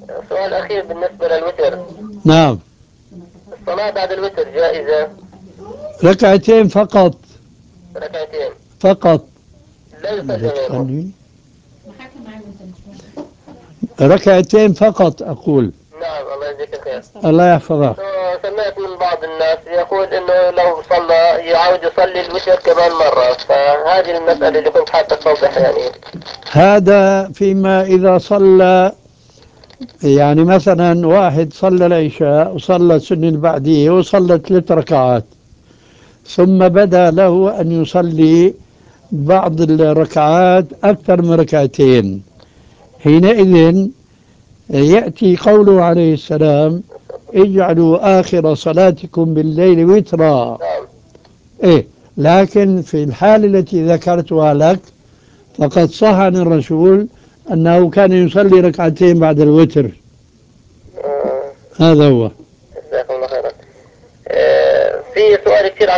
سؤال أخير بالنسبة للوتر. نعم. الصلاة بعد الوتر جائزة؟ ركعتين فقط. ركعتين فقط. لا يصلي غيرهم؟ بتخلي ركعتين فقط أقول. نعم، الله يجزيك الخير. الله يحفظك. سمعت من بعض الناس يقول انه لو صلى يعود يصلي الوتر كمان مرة، فهذه المسألة اللي كنت حابة توضح يعني. هذا فيما إذا صلى، يعني مثلا واحد صلى العشاء وصلى السنة البعدية وصلى 3 ركعات، ثم بدا له أن يصلي بعض الركعات أكثر من ركعتين، حينئذ يأتي قوله عليه السلام: اجعلوا آخر صلاتكم بالليل وترا. نعم. إيه، لكن في الحالة التي ذكرتها لك فقد صح عن الرسول أنه كان يصلي ركعتين بعد الوتر. آه، هذا هو. جزاكم الله خيرا. في سؤال كثير